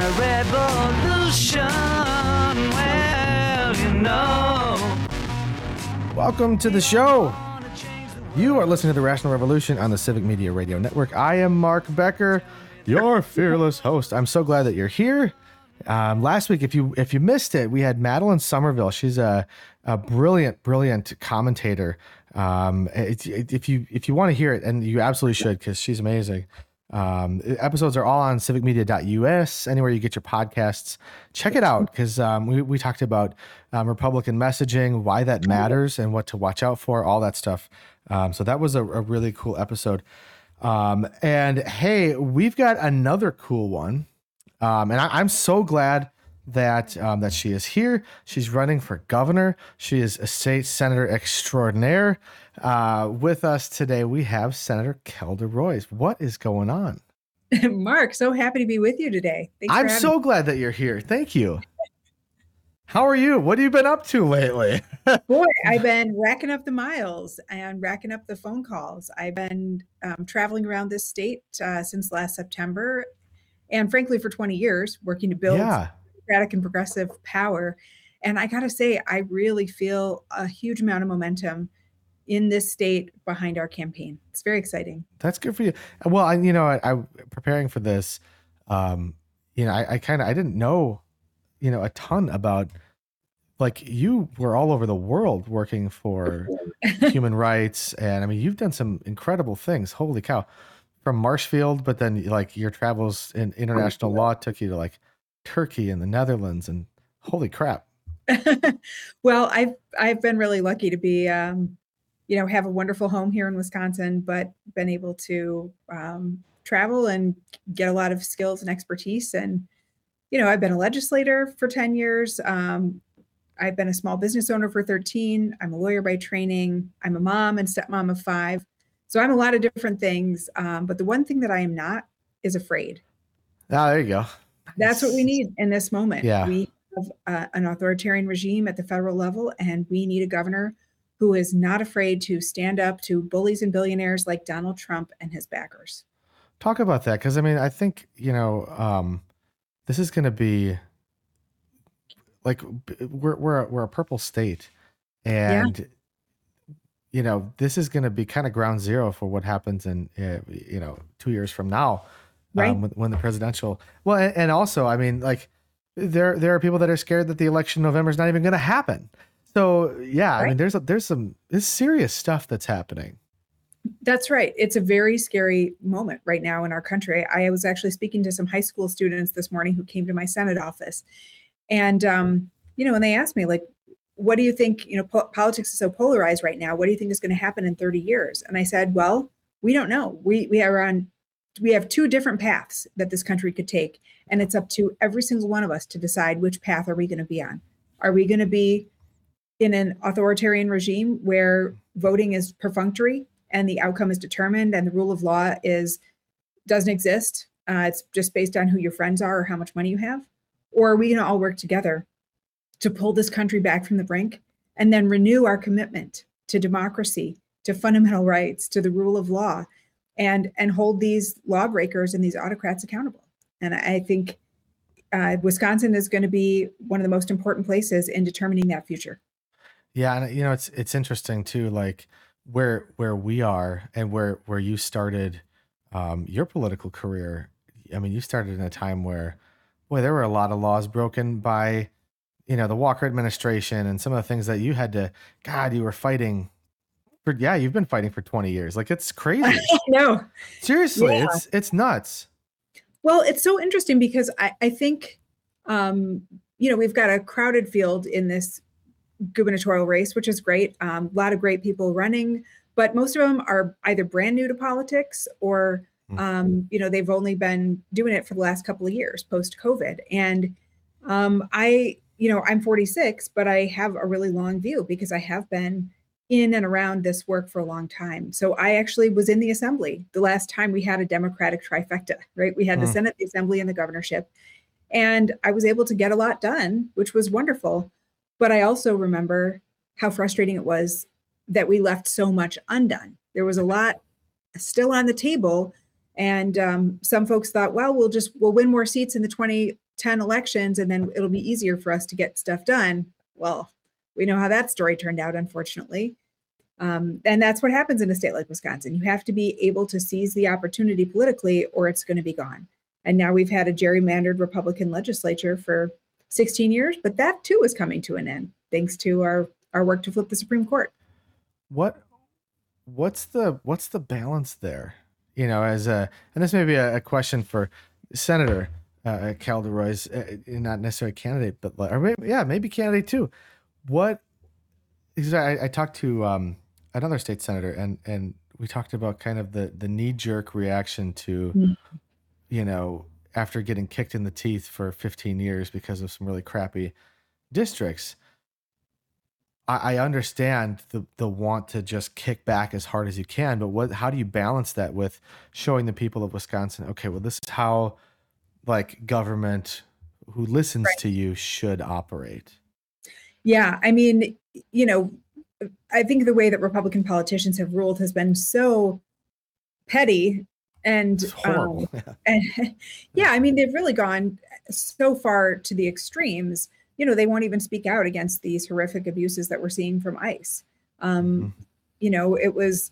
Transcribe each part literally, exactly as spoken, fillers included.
a revolution, well, you know. Welcome to the show. You are listening to The Rational Revolution on the Civic Media Radio Network. I am Mark Becker, your fearless host. I'm so glad that you're here. Um, last week, if you if you missed it, we had Madeline Somerville. She's a, a brilliant, brilliant commentator. Um, it, it, if you if you want to hear it, and you absolutely should, because she's amazing. Um, episodes are all on civic media dot U S, anywhere you get your podcasts. Check it out, because um, we, we talked about um, Republican messaging, why that matters, and what to watch out for, all that stuff. Um, so that was a, a really cool episode. Um, and hey, we've got another cool one. Um, and I, I'm so glad that um, that she is here. She's running for governor. She is a state senator extraordinaire. Uh, with us today, we have Senator Kelda Roys. What is going on? Mark, so happy to be with you today. Thanks I'm for so me. glad that you're here. Thank you. How are you? What have you been up to lately? Boy, I've been racking up the miles and racking up the phone calls. I've been um, traveling around this state uh, since last September. And frankly, for twenty years, working to build Yeah. democratic and progressive power. And I got to say, I really feel a huge amount of momentum in this state behind our campaign. It's very exciting. That's good for you. Well, I, you know, I, I preparing for this, um, you know, I, I kind of, I didn't know, you know, a ton about, like, you were all over the world working for human rights. And I mean, you've done some incredible things. Holy cow. From Marshfield, but then like your travels in international law took you to like Turkey and the Netherlands, and holy crap. Well, I've I've been really lucky to be, um, you know, have a wonderful home here in Wisconsin, but been able to um, travel and get a lot of skills and expertise. And, you know, I've been a legislator for ten years. Um, I've been a small business owner for thirteen. I'm a lawyer by training. I'm a mom and stepmom of five. So I'm a lot of different things. Um, but the one thing that I am not is afraid. Ah, there you go. That's what we need in this moment. Yeah. We have uh, an authoritarian regime at the federal level, and we need a governor who is not afraid to stand up to bullies and billionaires like Donald Trump and his backers. Talk about that. Cause I mean, I think, you know, um, this is going to be like, we're, we're, a, we're a purple state, and, yeah. you know, this is going to be kind of ground zero for what happens in, uh, you know, two years from now, right. um, when, when the presidential, well, and, and also, I mean, like there, there are people that are scared that the election in November is not even going to happen. So yeah, right. I mean, there's, a, there's some, there's serious stuff that's happening. That's right. It's a very scary moment right now in our country. I was actually speaking to some high school students this morning who came to my Senate office, and, um, you know, when they asked me, like, what do you think, you know, po- politics is so polarized right now. What do you think is going to happen in thirty years? And I said, well, we don't know. We we are on, we have two different paths that this country could take. And it's up to every single one of us to decide which path are we going to be on. Are we going to be in an authoritarian regime where voting is perfunctory and the outcome is determined and the rule of law is doesn't exist? Uh, it's just based on who your friends are or how much money you have. Or are we going to all work together to pull this country back from the brink and then renew our commitment to democracy, to fundamental rights, to the rule of law, and, and hold these lawbreakers and these autocrats accountable? And I think uh, Wisconsin is going to be one of the most important places in determining that future. Yeah. And you know, it's, it's interesting too, like where, where we are and where, where you started um, your political career. I mean, you started in a time where, boy, there were a lot of laws broken by, you know, the Walker administration and some of the things that you had to, God, you were fighting for. Yeah. You've been fighting for twenty years. Like, it's crazy. No, seriously. Yeah. It's, it's nuts. Well, it's so interesting because I, I think, um, you know, we've got a crowded field in this gubernatorial race, which is great. Um, a lot of great people running, but most of them are either brand new to politics or, um, you know, they've only been doing it for the last couple of years post COVID. And um, I, you know, I'm forty-six, but I have a really long view because I have been in and around this work for a long time. So I actually was in the assembly the last time we had a Democratic trifecta, right? We had the Mm. Senate, the assembly, and the governorship. And I was able to get a lot done, which was wonderful. But I also remember how frustrating it was that we left so much undone. There was a lot still on the table. And um, some folks thought, well, we'll just, we'll win more seats in the twenty ten elections and then it'll be easier for us to get stuff done. Well, we know how that story turned out, unfortunately. Um, and that's what happens in a state like Wisconsin. You have to be able to seize the opportunity politically or it's going to be gone. And now we've had a gerrymandered Republican legislature for sixteen years, but that too is coming to an end thanks to our, our work to flip the Supreme Court. What what's the what's the balance there? You know, as a and this may be a, a question for Senator uh, Calderoy's, uh, not necessarily candidate, but or maybe, yeah, maybe candidate too. What? Because I, I talked to um, another state senator, and and we talked about kind of the the knee jerk reaction to, mm-hmm. you know, after getting kicked in the teeth for fifteen years because of some really crappy districts. I understand the the want to just kick back as hard as you can, but what? How do you balance that with showing the people of Wisconsin, okay, well, this is how like government who listens right. to you should operate? Yeah, I mean, you know, I think the way that Republican politicians have ruled has been so petty and it's horrible. Um, and yeah, I mean, they've really gone so far to the extremes. You know, they won't even speak out against these horrific abuses that we're seeing from ICE. Um, mm-hmm. You know, it was,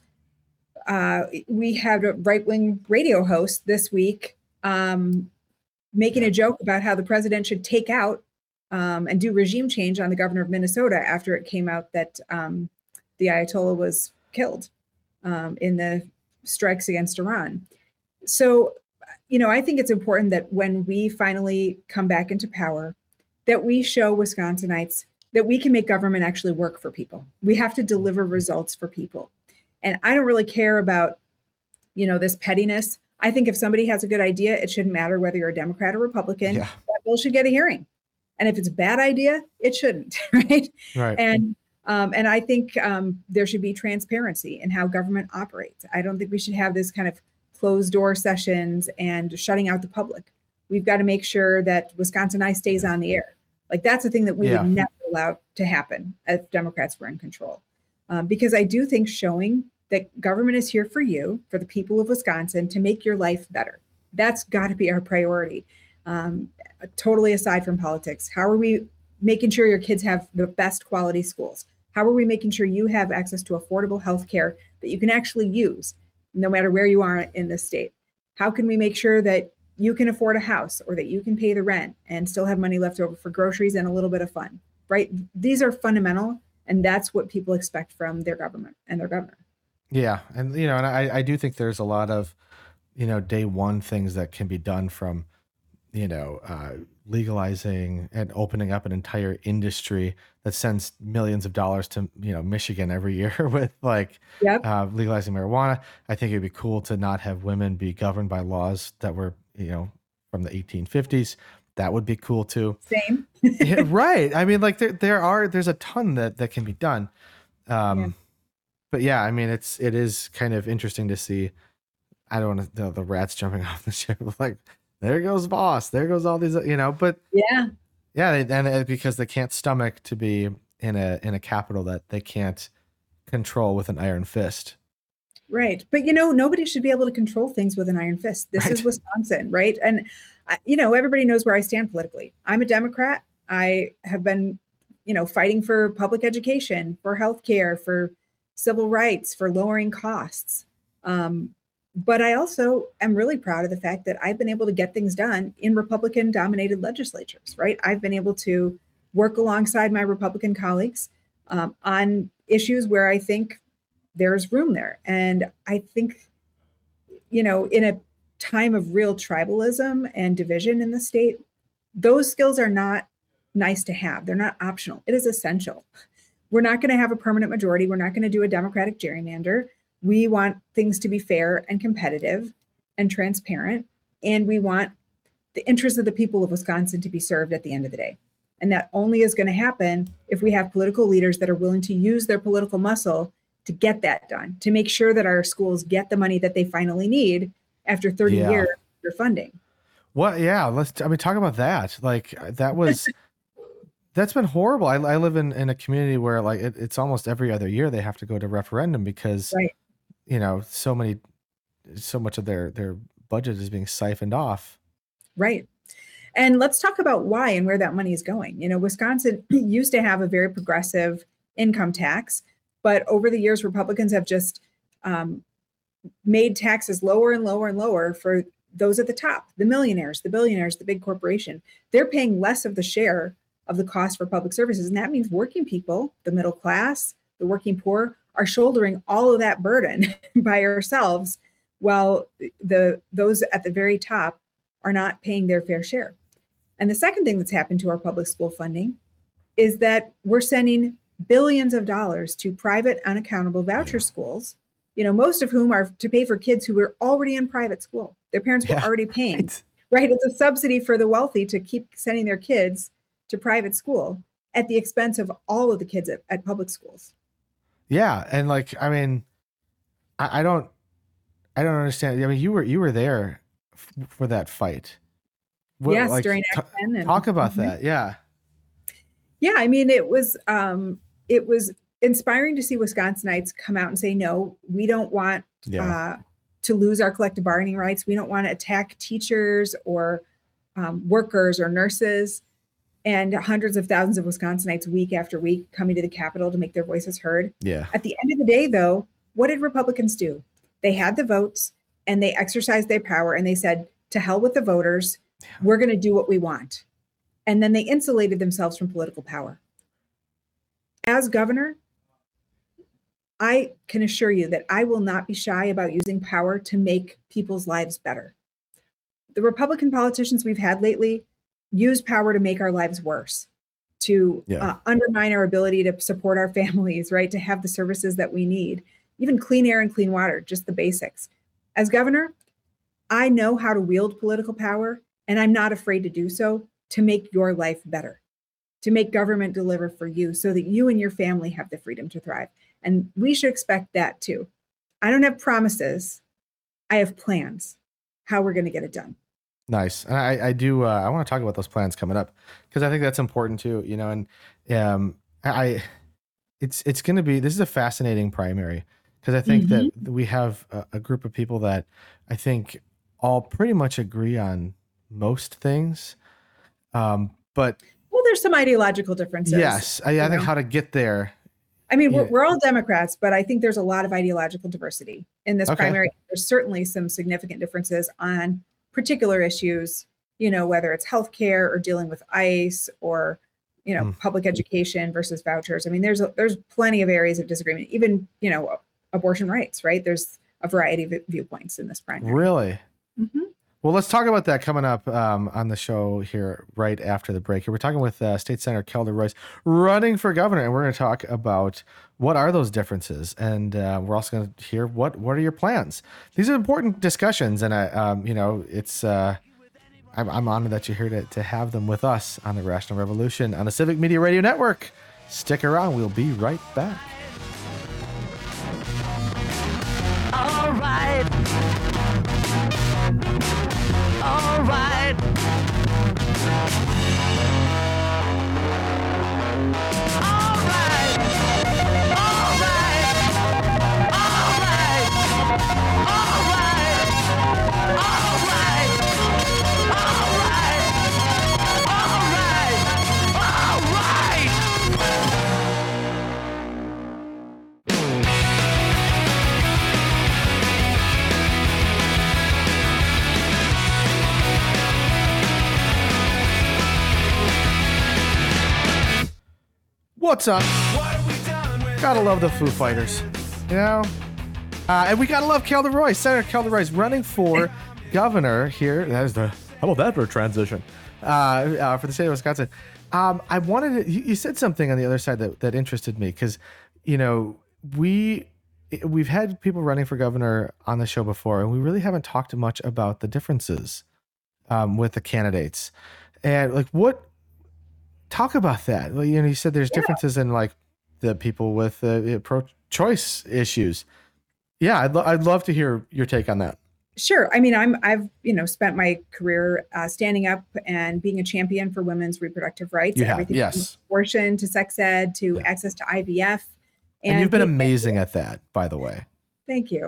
uh, we had a right-wing radio host this week um, making a joke about how the president should take out um, and do regime change on the governor of Minnesota after it came out that um, the Ayatollah was killed um, in the strikes against Iran. So, you know, I think it's important that when we finally come back into power, that we show Wisconsinites that we can make government actually work for people. We have to deliver results for people. And I don't really care about, you know, this pettiness. I think if somebody has a good idea, it shouldn't matter whether you're a Democrat or Republican, yeah. that bill should get a hearing. And if it's a bad idea, it shouldn't, right? Right. And um, and I think um, there should be transparency in how government operates. I don't think we should have this kind of closed door sessions and shutting out the public. We've got to make sure that Wisconsinites stays on the air. Like that's a thing that we yeah. would never allow to happen if Democrats were in control. Um, because I do think showing that government is here for you, for the people of Wisconsin, to make your life better. That's got to be our priority. Um, totally aside from politics. How are we making sure your kids have the best quality schools? How are we making sure you have access to affordable health care that you can actually use no matter where you are in the state? How can we make sure that you can afford a house or that you can pay the rent and still have money left over for groceries and a little bit of fun, right? These are fundamental, and that's what people expect from their government and their governor. Yeah. And, you know, and I, I do think there's a lot of, you know, day one things that can be done from, you know, uh, legalizing and opening up an entire industry that sends millions of dollars to, you know, Michigan every year with like yep. uh, legalizing marijuana. I think it'd be cool to not have women be governed by laws that were, you know, from the eighteen fifties. That would be cool too. Same. Yeah, right. I mean, like there, there are, there's a ton that, that can be done. Um, yeah. But yeah, I mean, it's, it is kind of interesting to see. I don't want to, the, the rats jumping off the ship. Like, there goes boss. There goes all these, you know, but yeah, yeah. They, and it, because they can't stomach to be in a, in a capital that they can't control with an iron fist. Right. But, you know, nobody should be able to control things with an iron fist. This right. is Wisconsin, right? And, you know, everybody knows where I stand politically. I'm a Democrat. I have been, you know, fighting for public education, for healthcare, for civil rights, for lowering costs. Um, but I also am really proud of the fact that I've been able to get things done in Republican dominated legislatures, right? I've been able to work alongside my Republican colleagues um, on issues where I think there's room there. And I think, you know, in a time of real tribalism and division in the state, those skills are not nice to have. They're not optional. It is essential. We're not going to have a permanent majority. We're not going to do a Democratic gerrymander. We want things to be fair and competitive and transparent. And we want the interests of the people of Wisconsin to be served at the end of the day. And that only is going to happen if we have political leaders that are willing to use their political muscle to get that done, to make sure that our schools get the money that they finally need after thirty yeah. years of funding. What? Yeah. Let's, I mean, talk about that. Like that was, that's been horrible. I, I live in, in a community where like it, it's almost every other year they have to go to referendum because, right. you know, so many, so much of their, their budget is being siphoned off. Right. And let's talk about why and where that money is going. You know, Wisconsin used to have a very progressive income tax, but over the years, Republicans have just um, made taxes lower and lower and lower for those at the top, the millionaires, the billionaires, the big corporation. They're paying less of the share of the cost for public services. And that means working people, the middle class, the working poor, are shouldering all of that burden by ourselves, while the those at the very top are not paying their fair share. And the second thing that's happened to our public school funding is that we're sending billions of dollars to private unaccountable voucher schools, you know, most of whom are to pay for kids who were already in private school. Their parents were Yeah, already paying, right. right? It's a subsidy for the wealthy to keep sending their kids to private school at the expense of all of the kids at, at public schools. Yeah, and like I mean, I, I don't, I don't understand. I mean, you were you were there f- for that fight. What- Yes, like, during ta- Act ten. And, talk about Mhm. that. Yeah, Yeah, I mean, it was um, it was inspiring to see Wisconsinites come out and say, no, we don't want yeah, uh, to lose our collective bargaining rights. We don't want to attack teachers or um, workers or nurses. And hundreds of thousands of Wisconsinites week after week coming to the Capitol to make their voices heard. yeah, At the end of the day, though, what did Republicans do? They had the votes and they exercised their power and they said, to hell with the voters, we're going to do what we want. And then they insulated themselves from political power. As governor, I can assure you that I will not be shy about using power to make people's lives better. The Republican politicians we've had lately use power to make our lives worse, to Yeah. uh, undermine our ability to support our families, right? To have the services that we need, even clean air and clean water, just the basics. As governor, I know how to wield political power, and I'm not afraid to do so to make your life better, to make government deliver for you so that you and your family have the freedom to thrive. And we should expect that too. I don't have promises. I have plans, how we're going to get it done. nice. And I I do. Uh, I want to talk about those plans coming up because I think that's important too. You know, and um, I it's it's going to be this is a fascinating primary because I think that we have a, a group of people that I think all pretty much agree on most things. Um, but Well, there's some ideological differences. yes, I, I you think know. how to get there. I mean, we're, Yeah. we're all Democrats, but I think there's a lot of ideological diversity in this Okay. primary. There's certainly some significant differences on particular issues, you know, whether it's healthcare or dealing with ICE or, you know, Mm. public education versus vouchers. I mean, there's a, there's plenty of areas of disagreement, even, you know, abortion rights, right? There's a variety of viewpoints in this primary. Really? Mhm. Well, let's talk about that coming up um, on the show here right after the break. Here, we're talking with uh, State Senator Kelda Royce running for governor, and we're going to talk about what are those differences, and uh, we're also going to hear what what are your plans. These are important discussions, and I, um, you know, it's uh, I'm, I'm honored that you're here to to have them with us on the Rational Revolution on the Civic Media Radio Network. Stick around; we'll be right back. All right. All right. All right. All right. All right. All right. All right. All right. All right. All right. What's up? Gotta love the Foo Fighters, you know? Uh, and we gotta love Kelda Royce, Senator Kelda Royce, running for governor here. That is the, how about that for a transition? Uh, uh, for the state of Wisconsin. Um, I wanted to, you, you said something on the other side that, that interested me because, you know, we, we've had people running for governor on the show before, and we really haven't talked much about the differences um, with the candidates. And like, what, talk about that. Well, you know, you said there's Yeah. differences in like the people with uh, pro-choice issues. Yeah, I'd, lo- I'd love to hear your take on that. Sure. I mean, I'm I've you know spent my career uh, standing up and being a champion for women's reproductive rights. You have, everything yes. from abortion to sex ed to Yeah. access to I V F. And, you've been being- amazing at that, by the way. Thank you.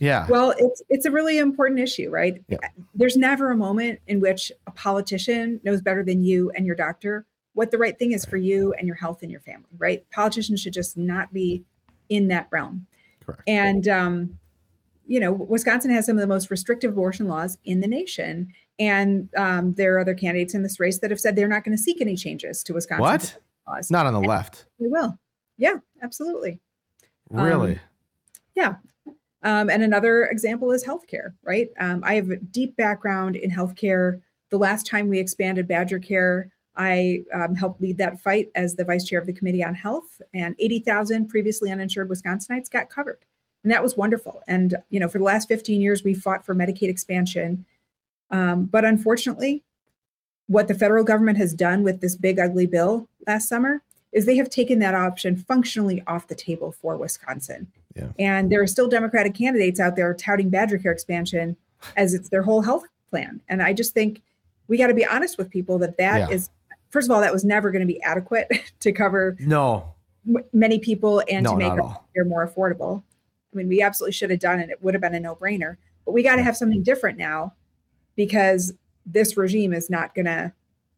Yeah. Well, it's it's a really important issue, right? Yeah. There's never a moment in which a politician knows better than you and your doctor what the right thing is for you and your health and your family, right? Politicians should just not be in that realm. Correct. And um, you know, Wisconsin has some of the most restrictive abortion laws in the nation. And um, there are other candidates in this race that have said they're not going to seek any changes to Wisconsin What? laws. Not on the And left. they will. Yeah, absolutely. Really? Um, yeah. Um, and another example is healthcare, right? Um, I have a deep background in healthcare. The last time we expanded Badger Care, I um, helped lead that fight as the vice chair of the Committee on Health, and eighty thousand previously uninsured Wisconsinites got covered. And that was wonderful. And, you know, for the last fifteen years, we fought for Medicaid expansion. Um, but unfortunately, what the federal government has done with this big, ugly bill last summer is they have taken that option functionally off the table for Wisconsin. Yeah. And there are still Democratic candidates out there touting Badger Care expansion as it's their whole health plan. And I just think we got to be honest with people that that Yeah. is, first of all, that was never going to be adequate to cover No. m- many people and No, to make not at our all. care more affordable. I mean, we absolutely should have done it. It would have been a no-brainer. But we got to have something different now because this regime is not going to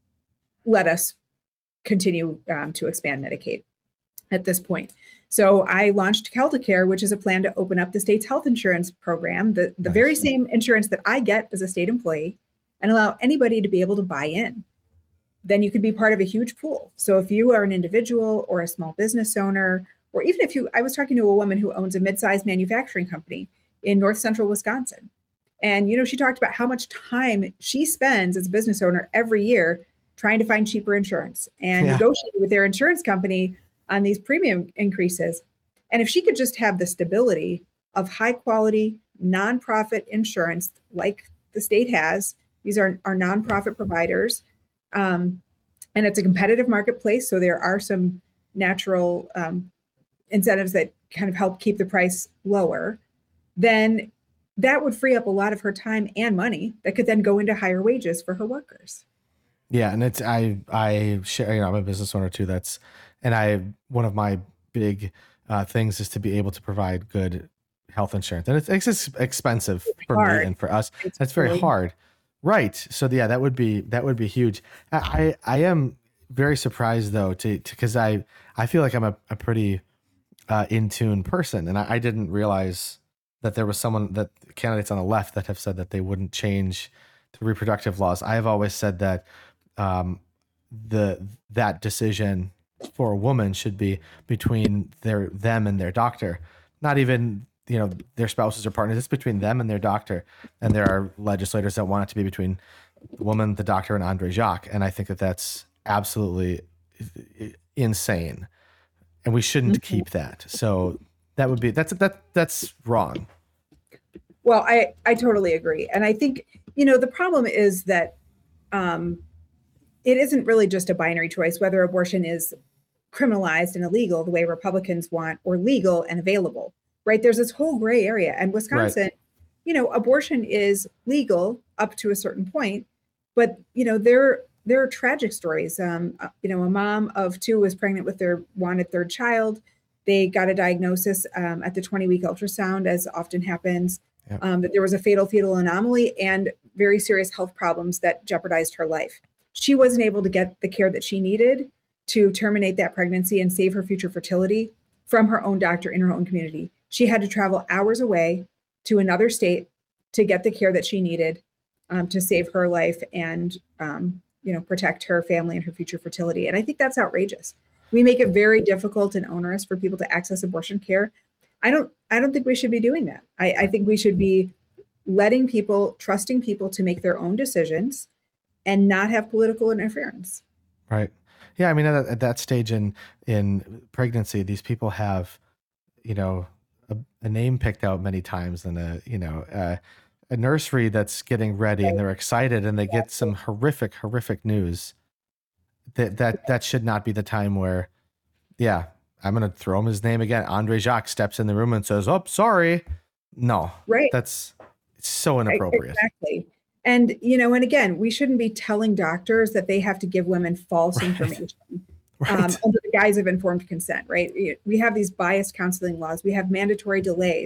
let us continue um, to expand Medicaid at this point. So I launched CaltaCare, which is a plan to open up the state's health insurance program, the, the very Nice. same insurance that I get as a state employee, and allow anybody to be able to buy in. Then you could be part of a huge pool. So if you are an individual or a small business owner, or even if you, I was talking to a woman who owns a mid-sized manufacturing company in north central Wisconsin. And, you know, she talked about how much time she spends as a business owner every year trying to find cheaper insurance and Yeah. negotiate with their insurance company on these premium increases. And if she could just have the stability of high quality nonprofit insurance like the state has, these are our nonprofit providers, um, and it's a competitive marketplace. So there are some natural um, incentives that kind of help keep the price lower, then that would free up a lot of her time and money that could then go into higher wages for her workers. Yeah, and it's I I share, you know, I'm a business owner too. That's and I one of my big uh, things is to be able to provide good health insurance, and it's, it's ex- expensive for hard. me and for us. It's That's very really- hard, right? So yeah, that would be that would be huge. I I, I am very surprised though to because I I feel like I'm a, a pretty uh, in tune person, and I, I didn't realize that there was someone that candidates on the left that have said that they wouldn't change the reproductive laws. I have always said that um, the that decision for a woman should be between their them and their doctor, not even you know their spouses or partners. It's between them and their doctor. And there are legislators that want it to be between the woman, the doctor, and Andre Jacques. And I think that that's absolutely insane, and we shouldn't Mhm. keep that. So that would be that's that that's wrong. Well, I, I totally agree. And I think, you know, the problem is that um, it isn't really just a binary choice, whether abortion is criminalized and illegal the way Republicans want or legal and available, right? There's this whole gray area. And Wisconsin, you know, abortion is legal up to a certain point, but, you know, there, there are tragic stories. Um, uh, you know, a mom of two was pregnant with their wanted third child. They got a diagnosis um, at the twenty-week ultrasound, as often happens. Yep. Um, that there was a fatal fetal anomaly and very serious health problems that jeopardized her life. She wasn't able to get the care that she needed to terminate that pregnancy and save her future fertility from her own doctor in her own community. She had to travel hours away to another state to get the care that she needed um, to save her life and um, you know, protect her family and her future fertility. And I think that's outrageous. We make it very difficult and onerous for people to access abortion care. I don't I don't think we should be doing that. I, I think we should be letting people, trusting people to make their own decisions and not have political interference. Right. Yeah. I mean, at, at that stage in in pregnancy, these people have, you know, a, a name picked out many times and a, you know, uh, a nursery that's getting ready and they're excited and they get some horrific, horrific news. That that that should not be the time where, yeah, I'm going to throw him his name again. Andre Jacques steps in the room and says, "Oh, sorry." No, Right. that's so inappropriate. Exactly. And, you know, and again, we shouldn't be telling doctors that they have to give women false Right. information Right. um, under the guise of informed consent, right? We- We have these biased counseling laws. We have mandatory delays.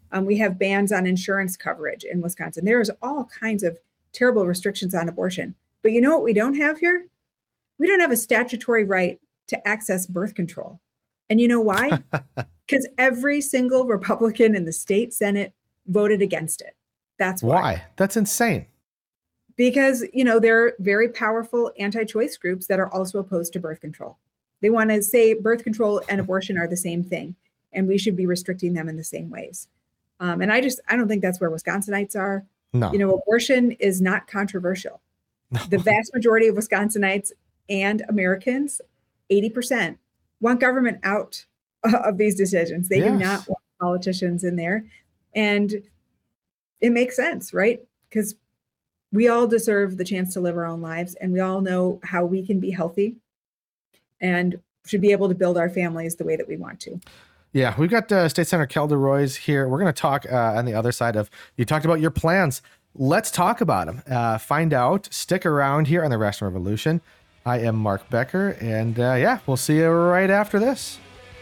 Um, we have bans on insurance coverage in Wisconsin. There's all kinds of terrible restrictions on abortion. But you know what we don't have here? We don't have a statutory right to access birth control. And you know why? Because every single Republican in the state Senate voted against it. That's why. Why? That's insane. Because, you know, there are very powerful anti-choice groups that are also opposed to birth control. They want to say birth control and abortion are the same thing, and we should be restricting them in the same ways. Um, and I just, I don't think that's where Wisconsinites are. No. You know, abortion is not controversial. No. The vast majority of Wisconsinites and Americans, eighty percent, want government out of these decisions. They Yes. do not want politicians in there. And it makes sense, right? Because we all deserve the chance to live our own lives, and we all know how we can be healthy and should be able to build our families the way that we want to. Yeah, we've got uh, State Senator Kelda Roys here. We're going to talk uh, on the other side of, you talked about your plans. Let's talk about them. Uh, find out. Stick around here on the Rational Revolution. I am Mark Becker, and uh, yeah, we'll see you right after this.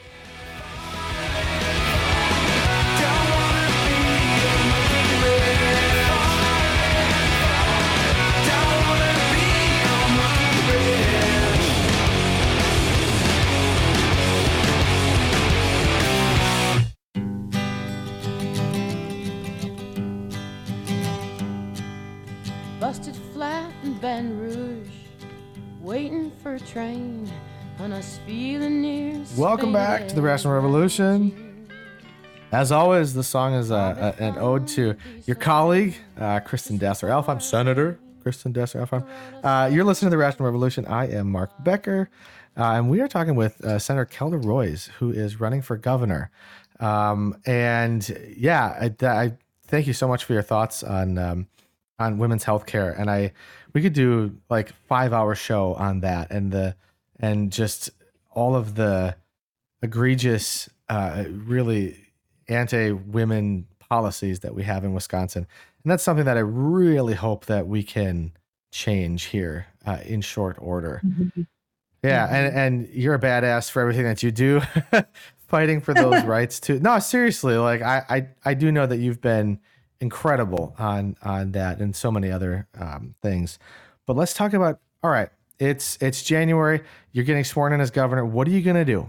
Busted flat in Baton Rouge, waiting for a train, and us feeling near. Welcome back to the Rational Revolution. As always, the song is uh, a, an ode to your colleague, uh, Kristen Dassler-Elf. I'm Senator Kristen Dassler-Elf. Uh, you're listening to the Rational Revolution. I am Mark Becker, uh, and we are talking with uh, Senator Kelda Roys, who is running for governor. Um, and yeah, I, I thank you so much for your thoughts on um, on women's health care. And I, we could do like five hour show on that and the, and just all of the egregious, uh, really anti-women policies that we have in Wisconsin. And that's something that I really hope that we can change here uh, in short order. Mm-hmm. Yeah. And, and you're a badass for everything that you do, fighting for those rights too. No, seriously. Like I, I, I do know that you've been incredible on on that and so many other um, things. But let's talk about, all right, it's it's January. You're getting sworn in as governor. What are you going to do?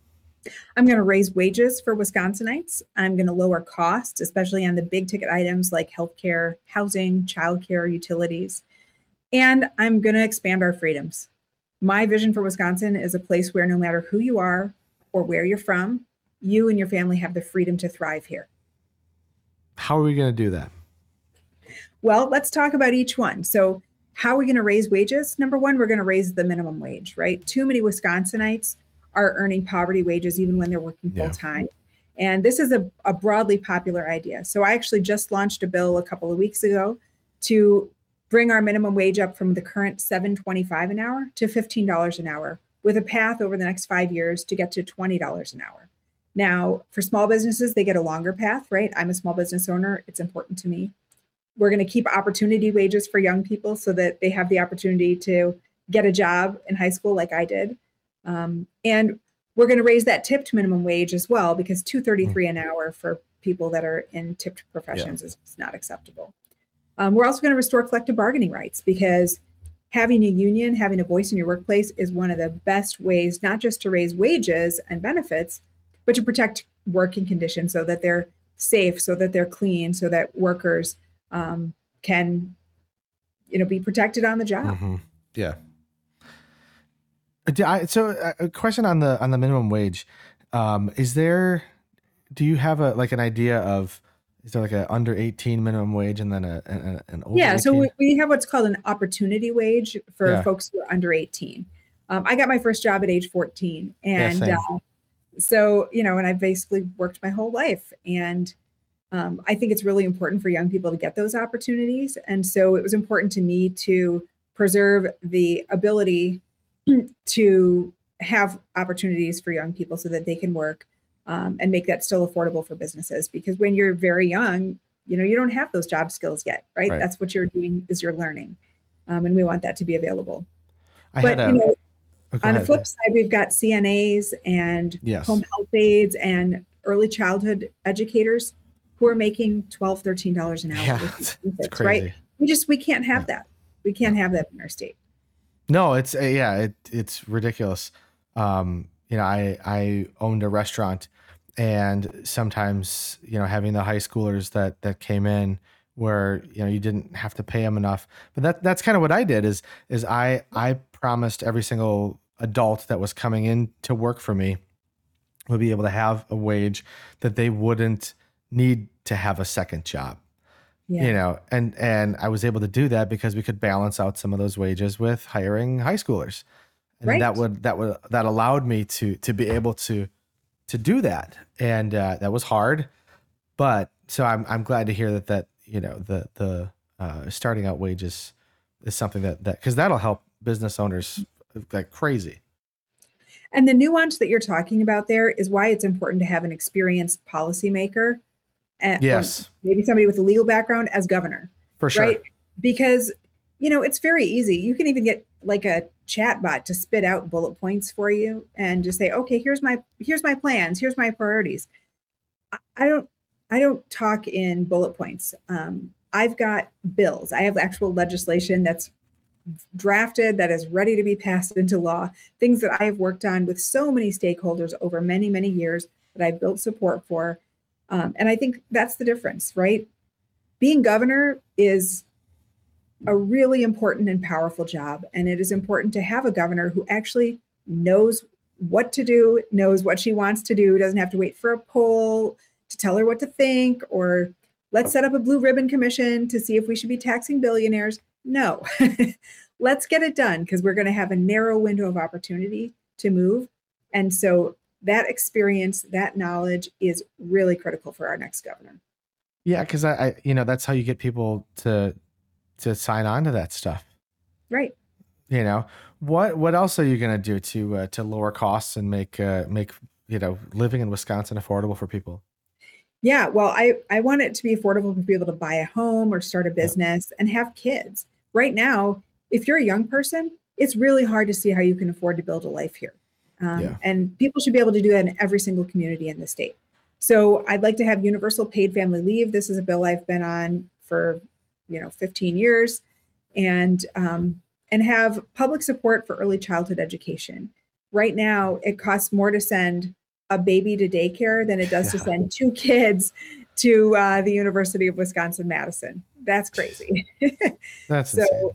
I'm going to raise wages for Wisconsinites. I'm going to lower costs, especially on the big ticket items like healthcare, housing, childcare, utilities. And I'm going to expand our freedoms. My vision for Wisconsin is a place where no matter who you are or where you're from, you and your family have the freedom to thrive here. How are we going to do that? Well, let's talk about each one. So how are we going to raise wages? Number one, we're going to raise the minimum wage, right? Too many Wisconsinites are earning poverty wages even when they're working full time. Yeah. And this is a, a broadly popular idea. So I actually just launched a bill a couple of weeks ago to bring our minimum wage up from the current seven twenty-five an hour to fifteen dollars an hour, with a path over the next five years to get to twenty dollars an hour. Now, for small businesses, they get a longer path, right? I'm a small business owner. It's important to me. We're going to keep opportunity wages for young people so that they have the opportunity to get a job in high school like I did. Um, and we're going to raise that tipped minimum wage as well, because two thirty-three an hour for people that are in tipped professions yeah. is, is not acceptable. Um, we're also going to restore collective bargaining rights, because having a union, having a voice in your workplace is one of the best ways, not just to raise wages and benefits, but to protect working conditions so that they're safe, so that they're clean, so that workers um, can, you know, be protected on the job. Mm-hmm. Yeah. So a question on the on the minimum wage, um, is there, do you have a like an idea of, is there like a under eighteen minimum wage and then a, a an over yeah, eighteen? So we, we have what's called an opportunity wage for yeah. folks who are under eighteen. Um, I got my first job at age fourteen, and yeah, uh, so, you know, and I've basically worked my whole life, and um, I think it's really important for young people to get those opportunities. And so it was important to me to preserve the ability to have opportunities for young people so that they can work um, and make that still affordable for businesses. Because when you're very young, you know, you don't have those job skills yet, right? right. That's what you're doing, is you're learning. Um, and we want that to be available. I but, had a, you know, oh, on ahead. the flip side, we've got C N As and yes. home health aides and early childhood educators. who are making twelve, thirteen dollars an hour. Yeah, with it's benefits, crazy. right? We just, we can't have Yeah. that. We can't have that in our state. No, it's uh, yeah, it, it's ridiculous. Um, you know, I I owned a restaurant, and sometimes, you know, having the high schoolers that that came in where, you know, you didn't have to pay them enough. But that that's kind of what I did is is I I promised every single adult that was coming in to work for me would be able to have a wage that they wouldn't need to have a second job. Yeah. You know, and and I was able to do that because we could balance out some of those wages with hiring high schoolers, and Right. that would that would that allowed me to to be able to to do that, and uh, that was hard, but so I'm I'm glad to hear that that you know the the uh, starting out wages is something that that because that'll help business owners like crazy. And the nuance that you're talking about there is why it's important to have an experienced policymaker, and or Yes, maybe somebody with a legal background as governor, for sure. right? Because, you know, it's very easy. You can even get like a chat bot to spit out bullet points for you and just say, okay, here's my here's my plans, here's my priorities. I I don't I don't talk in bullet points. Um, I've got bills. I have actual legislation that's drafted, that is ready to be passed into law, things that I have worked on with so many stakeholders over many, many years that I've built support for. Um, and I think that's the difference, right? Being governor is a really important and powerful job. And it is important to have a governor who actually knows what to do, knows what she wants to do, doesn't have to wait for a poll to tell her what to think, or let's set up a blue ribbon commission to see if we should be taxing billionaires. No, let's get it done, because we're going to have a narrow window of opportunity to move. And so that experience, that knowledge is really critical for our next governor. Yeah, because I, I you know that's how you get people to to sign on to that stuff. Right. You know, what what else are you going to do to uh, to lower costs and make uh, make you know living in Wisconsin affordable for people? Yeah, well, I, I want it to be affordable for people to buy a home or start a business and have kids. Right now, if you're a young person, it's really hard to see how you can afford to build a life here. Um, Yeah. And people should be able to do that in every single community in the state. So I'd like to have universal paid family leave. This is a bill I've been on for, you know, fifteen years, and um, and have public support for early childhood education. Right now, it costs more to send a baby to daycare than it does to Yeah. send two kids to uh, the University of Wisconsin-Madison. That's crazy. That's So, insane.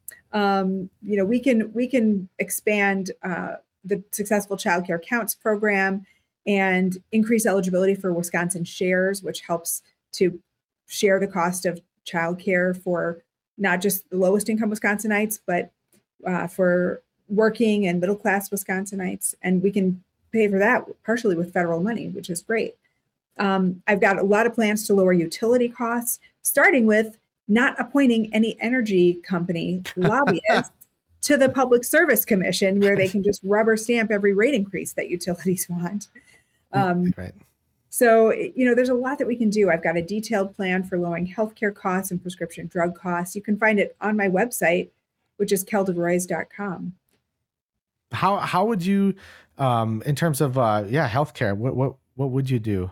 um, you know, we can we can expand uh, the Successful Child Care Counts program and increase eligibility for Wisconsin Shares, which helps to share the cost of childcare for not just the lowest income Wisconsinites, but uh, for working and middle class Wisconsinites. And we can pay for that partially with federal money, which is great. Um, I've got a lot of plans to lower utility costs, starting with not appointing any energy company lobbyists to the Public Service Commission, where they can just rubber stamp every rate increase that utilities want. Um, Right. so, you know, there's a lot that we can do. I've got a detailed plan for lowering healthcare costs and prescription drug costs. You can find it on my website, which is kelda roys dot com. How how would you, um, in terms of uh, yeah, healthcare? What what what would you do?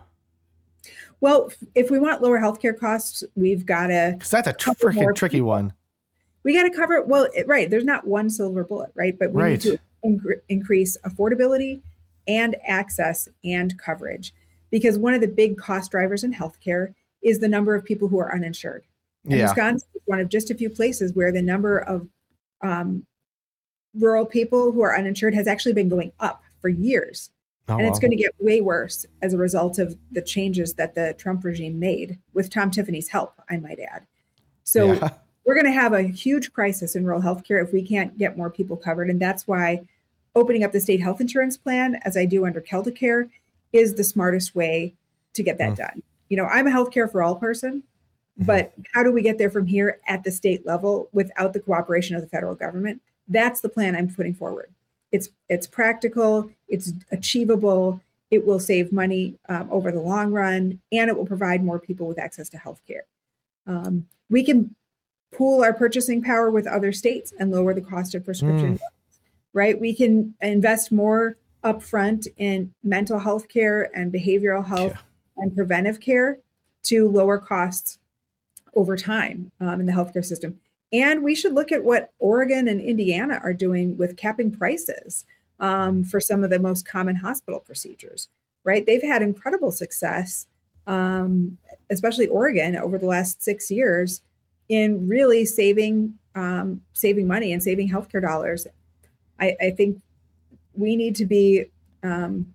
Well, if we want lower healthcare costs, we've got to Because that's a tr- Couple more freaking tricky people. one. we got to cover well, it, right. There's not one silver bullet, right? But we Right. need to incre- increase affordability and access and coverage, because one of the big cost drivers in healthcare is the number of people who are uninsured. And Yeah. Wisconsin is one of just a few places where the number of um, rural people who are uninsured has actually been going up for years. Oh, And it's well. going to get way worse as a result of the changes that the Trump regime made with Tom Tiffany's help, I might add. So Yeah. we're going to have a huge crisis in rural healthcare if we can't get more people covered. And that's why opening up the state health insurance plan, as I do under KeldaCare, is the smartest way to get that Mm. done. You know, I'm a healthcare for all person, but how do we get there from here at the state level without the cooperation of the federal government? That's the plan I'm putting forward. It's it's practical, it's achievable, it will save money um, over the long run, and it will provide more people with access to healthcare. Um, we can pool our purchasing power with other states and lower the cost of prescription Mm. drugs, right? We can invest more upfront in mental health care and behavioral health Yeah. and preventive care. to lower costs over time um, in the healthcare system. And we should look at what Oregon and Indiana are doing with capping prices um, for some of the most common hospital procedures, right? They've had incredible success, um, especially Oregon over the last six years in really saving um, saving money and saving healthcare dollars. I, I think we need to be um,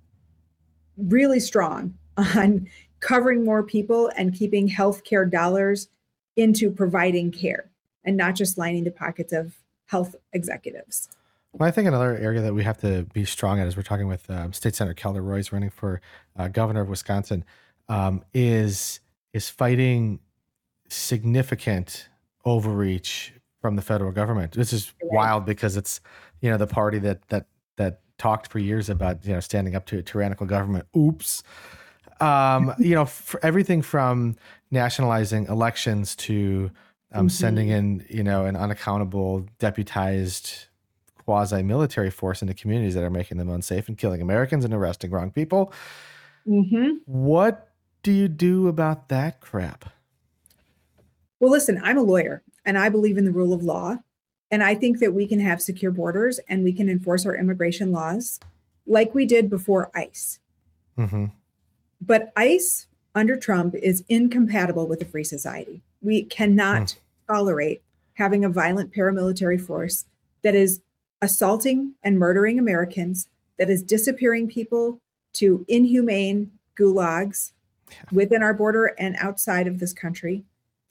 really strong on covering more people and keeping healthcare dollars into providing care and not just lining the pockets of health executives. Well, I think another area that we have to be strong at, as we're talking with um, State Senator Kelda Roys running for uh, governor of Wisconsin, um, is is fighting significant overreach from the federal government. This is Right. wild because it's, you know, the party that that that talked for years about, you know, standing up to a tyrannical government. Oops. Um, you know, for everything from nationalizing elections to um, Mhm. sending in, you know, an unaccountable deputized quasi-military force into communities that are making them unsafe and killing Americans and arresting wrong people. Mm-hmm. What do you do about that crap? Well, listen, I'm a lawyer and I believe in the rule of law. And I think that we can have secure borders and we can enforce our immigration laws like we did before ICE. Mm-hmm. But ICE under Trump is incompatible with a free society. We cannot tolerate having a violent paramilitary force that is assaulting and murdering Americans, that is disappearing people to inhumane gulags within our border and outside of this country,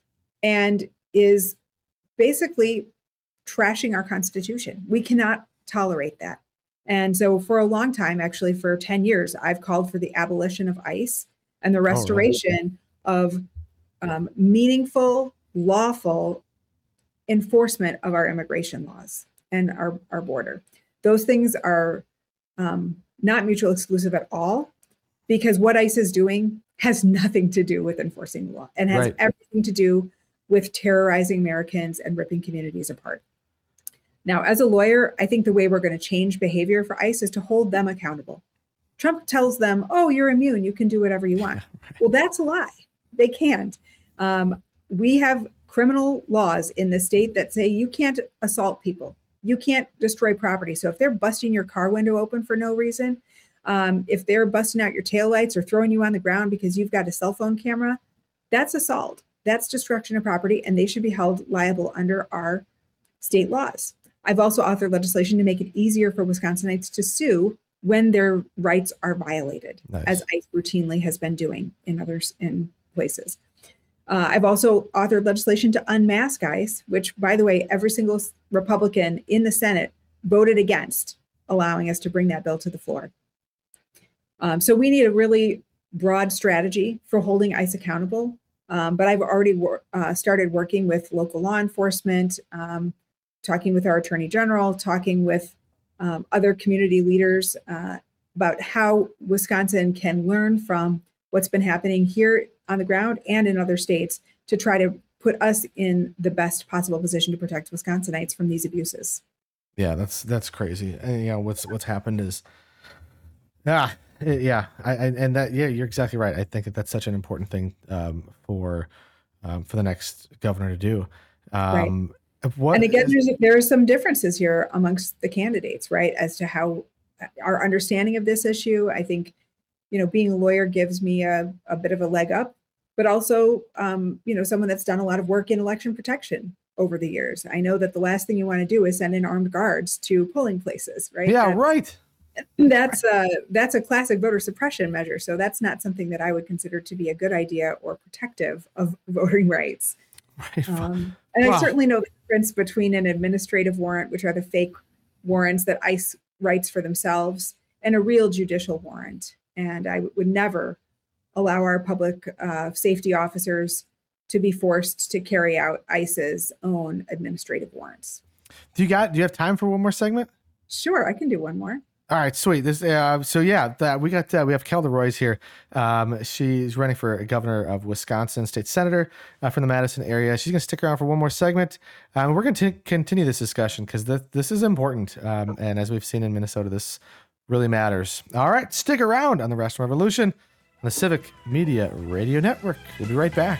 and is basically trashing our Constitution. We cannot tolerate that. And so for a long time, actually for ten years, I've called for the abolition of ICE and the restoration of um, meaningful, lawful enforcement of our immigration laws and our, our border. Those things are um, not mutually exclusive at all, because what ICE is doing has nothing to do with enforcing the law and has Right. everything to do with terrorizing Americans and ripping communities apart. Now, as a lawyer, I think the way we're going to change behavior for ICE is to hold them accountable. Trump tells them, oh, you're immune, you can do whatever you want. Well, that's a lie. They can't. Um, we have criminal laws in the state that say you can't assault people. You can't destroy property. So if they're busting your car window open for no reason, um, if they're busting out your taillights or throwing you on the ground because you've got a cell phone camera, that's assault. That's destruction of property, and they should be held liable under our state laws. I've also authored legislation to make it easier for Wisconsinites to sue when their rights are violated, Nice. as ICE routinely has been doing in others in places. Uh, I've also authored legislation to unmask ICE, which, by the way, every single Republican in the Senate voted against allowing us to bring that bill to the floor. Um, so we need a really broad strategy for holding ICE accountable. Um, but I've already wor- uh, started working with local law enforcement, um, talking with our attorney general, talking with um, other community leaders uh, about how Wisconsin can learn from what's been happening here on the ground and in other states to try to put us in the best possible position to protect Wisconsinites from these abuses. Yeah, that's that's crazy. And, you know, what's what's happened is, yeah, yeah, I, I and that yeah, you're exactly right. I think that that's such an important thing um, for um, for the next governor to do. Um, what And again, is- there's, there are some differences here amongst the candidates, right, as to how our understanding of this issue. I think, you know, being a lawyer gives me a, a bit of a leg up, but also, um, you know, someone that's done a lot of work in election protection over the years. I know that the last thing you want to do is send in armed guards to polling places, right? yeah, That- right. That's a, that's a classic voter suppression measure. So that's not something that I would consider to be a good idea or protective of voting rights. Right. Um, and Wow. I certainly know the difference between an administrative warrant, which are the fake warrants that ICE writes for themselves, and a real judicial warrant. And I would never allow our public uh, safety officers to be forced to carry out ICE's own administrative warrants. Do you got? Do you have time for one more segment? Sure, I can do one more. All right, sweet. This, uh, so yeah, that we got uh, we have Kelda Roys here. Um, she's running for governor of Wisconsin, state senator uh, from the Madison area. She's gonna stick around for one more segment. Um, we're going to continue this discussion because th- this is important, um, and as we've seen in Minnesota, this really matters. All right, stick around on the Rational Revolution. the Civic Media Radio Network. We'll be right back.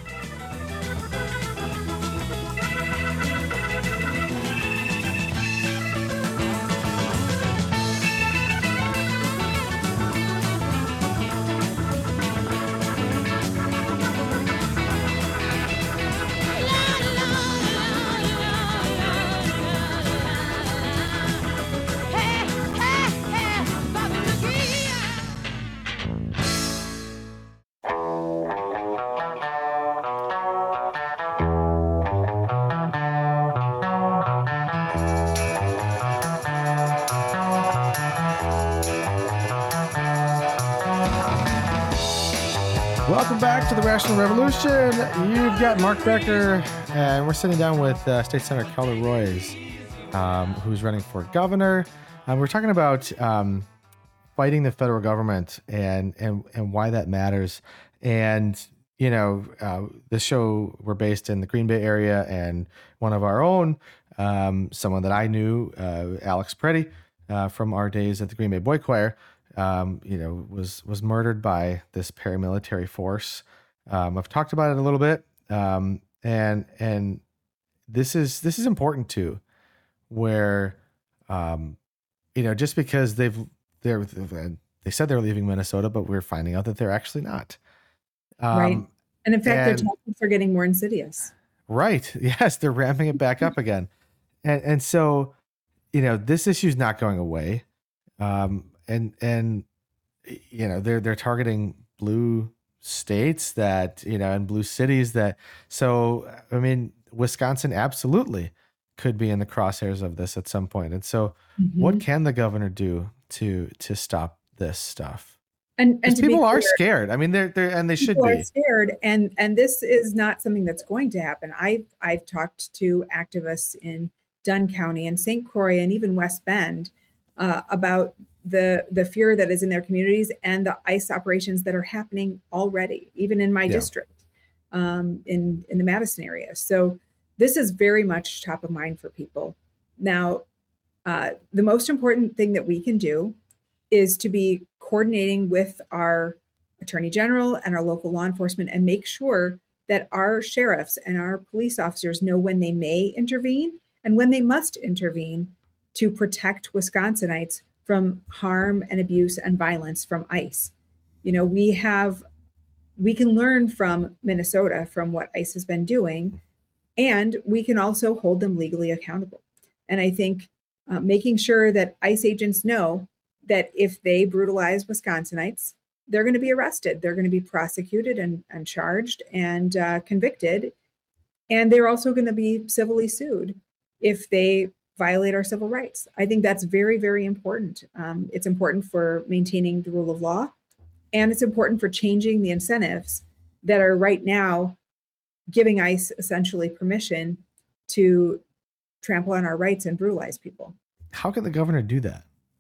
Welcome back to the Rational Revolution. You've got Mark Becker, and we're sitting down with uh, State Senator Kelly Roys, um, who's running for governor. Um, we're talking about um, fighting the federal government and and and why that matters. And you know, uh, this show, we're based in the Green Bay area, and one of our own, um, someone that I knew, uh, Alex Preddy, uh, from our days at the Green Bay Boy Choir. Um, you know, was was murdered by this paramilitary force. Um, I've talked about it a little bit, um, and and this is this is important too, where um, you know, just because they've they're they said they're leaving Minnesota, but we're finding out that they're actually not. Um, right, and in fact, and, their tactics are getting more insidious. Right. Yes, they're ramping it back up again, and and so you know, this issue is not going away. Um, And and you know they're they're targeting blue states that you know and blue cities that so I mean Wisconsin absolutely could be in the crosshairs of this at some point. And so Mm-hmm. what can the governor do to to stop this stuff? And and Because to be people are clear, scared. I mean they're they're and they should people are be. scared, and and this is not something that's going to happen. I've I've talked to activists in Dunn County and Saint Croix and even West Bend uh, about the the fear that is in their communities and the ICE operations that are happening already, even in my Yeah. district, um, in in the Madison area. So this is very much top of mind for people. Now, uh, the most important thing that we can do is to be coordinating with our attorney general and our local law enforcement and make sure that our sheriffs and our police officers know when they may intervene and when they must intervene to protect Wisconsinites from harm and abuse and violence from ICE. You know, we have, we can learn from Minnesota, from what ICE has been doing, and we can also hold them legally accountable. And I think uh, making sure that ICE agents know that if they brutalize Wisconsinites, they're going to be arrested, they're going to be prosecuted and, and charged and uh, convicted. And they're also going to be civilly sued if they violate our civil rights. I think that's very, very important. Um, it's important for maintaining the rule of law, and it's important for changing the incentives that are right now giving ICE essentially permission to trample on our rights and brutalize people. How can the governor do that?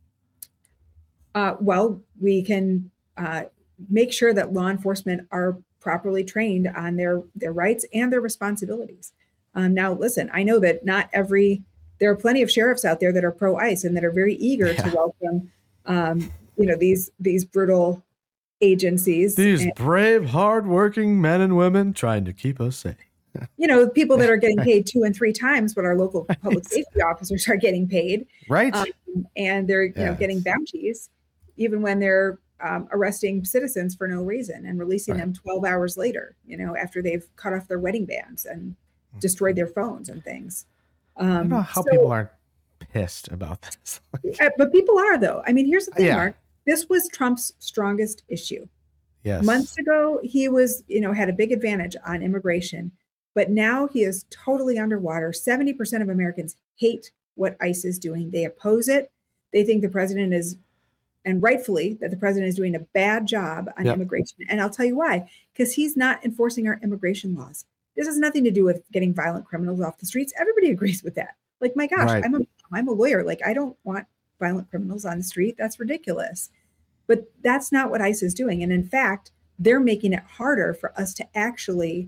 Uh, well, we can uh, make sure that law enforcement are properly trained on their, their rights and their responsibilities. Um, now, listen, I know that not every there are plenty of sheriffs out there that are pro-ICE and that are very eager yeah. to welcome, um, you know, these these brutal agencies. These and, brave, hardworking men and women trying to keep us safe. You know, people that are getting paid two and three times what our local public safety officers are getting paid. Right. Um, and they're, you yes. know, getting bounties, even when they're um, arresting citizens for no reason and releasing right. them twelve hours later, you know, after they've cut off their wedding bands and destroyed their phones and things. Um, I don't know how so, people aren't pissed about this. But people are, though. I mean, here's the thing, yeah. Mark. This was Trump's strongest issue. Yes. Months ago, he was, you know, had a big advantage on immigration, but now he is totally underwater. seventy percent of Americans hate what ICE is doing. They oppose it. They think the president is, and rightfully, that the president is doing a bad job on yep. immigration. And I'll tell you why, because he's not enforcing our immigration laws. This has nothing to do with getting violent criminals off the streets. Everybody agrees with that. Like, my gosh, right. I'm a I'm a lawyer. Like, I don't want violent criminals on the street. That's ridiculous. But that's not what ICE is doing. And in fact, they're making it harder for us to actually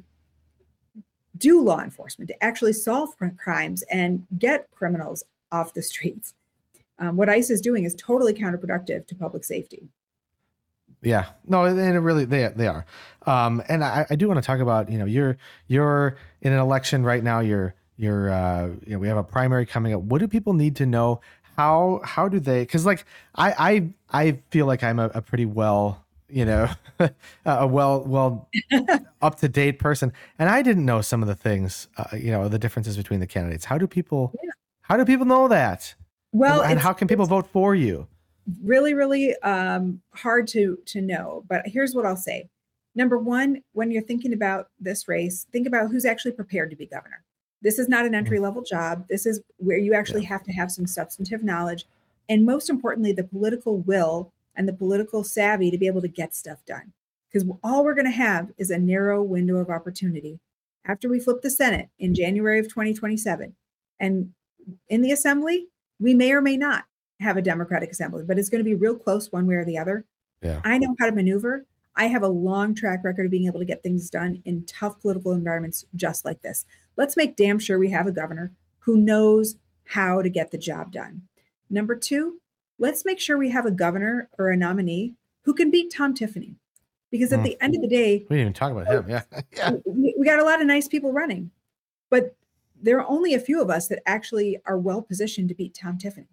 do law enforcement, to actually solve crimes and get criminals off the streets. Um, what ICE is doing is totally counterproductive to public safety. Yeah, no, and it really they they are, um, and I, I do want to talk about you know you're you're in an election right now. You're you're uh, you know we have a primary coming up. What do people need to know? How how do they? Because like I I I feel like I'm a, a pretty well you know a well well up to date person, and I didn't know some of the things uh, you know the differences between the candidates. How do people Yeah. how do people know that? Well, and it's- how can people it's- vote for you? really really um hard to to know, but here's what I'll say. Number one, when you're thinking about this race, think about who's actually prepared to be governor. This is not an entry level job. This is where you actually have to have some substantive knowledge, and most importantly the political will and the political savvy to be able to get stuff done, because all we're going to have is a narrow window of opportunity after we flip the Senate in January of twenty twenty-seven. And in the assembly, we may or may not have a Democratic assembly, but it's going to be real close one way or the other. Yeah. I know how to maneuver. I have a long track record of being able to get things done in tough political environments just like this. Let's make damn sure we have a governor who knows how to get the job done. Number two, let's make sure we have a governor or a nominee who can beat Tom Tiffany. Because at Mm. the end of the day, We didn't even talk about him. Yeah, yeah. we, we got a lot of nice people running, but there are only a few of us that actually are well positioned to beat Tom Tiffany.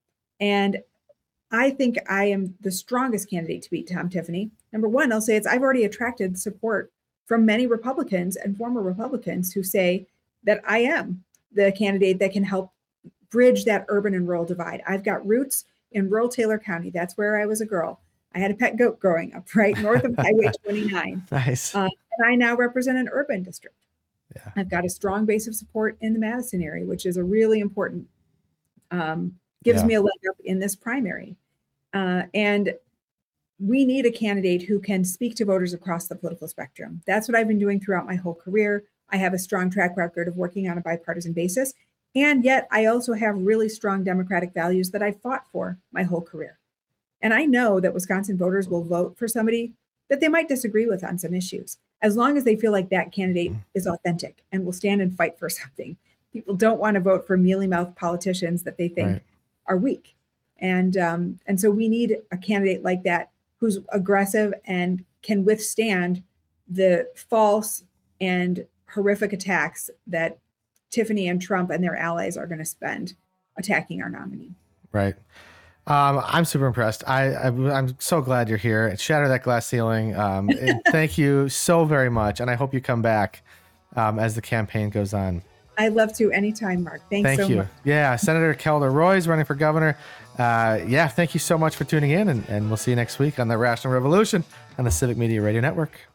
And I think I am the strongest candidate to beat Tom Tiffany. Number one, I'll say it's I've already attracted support from many Republicans and former Republicans who say that I am the candidate that can help bridge that urban and rural divide. I've got roots in rural Taylor County. That's where I was a girl. I had a pet goat growing up right north of Highway twenty-nine. Nice. Uh, and I now represent an urban district. Yeah. I've got a strong base of support in the Madison area, which is a really important, um, gives Yeah. me a leg up in this primary. Uh, and we need a candidate who can speak to voters across the political spectrum. That's what I've been doing throughout my whole career. I have a strong track record of working on a bipartisan basis. And yet I also have really strong democratic values that I fought for my whole career. And I know that Wisconsin voters will vote for somebody that they might disagree with on some issues, as long as they feel like that candidate is authentic and will stand and fight for something. People don't want to vote for mealy-mouthed politicians that they think Right. are weak. And um, and so we need a candidate like that who's aggressive and can withstand the false and horrific attacks that Tiffany and Trump and their allies are going to spend attacking our nominee. Right. Um, I'm super impressed. I, I I'm so glad you're here. Shatter that glass ceiling. Um, and thank you so very much, and I hope you come back um, as the campaign goes on. I'd love to anytime, Mark. Thanks Thank so you. much. Yeah, Senator Kelda Roy is running for governor. Uh, yeah, thank you so much for tuning in, and, and we'll see you next week on the Rational Revolution on the Civic Media Radio Network.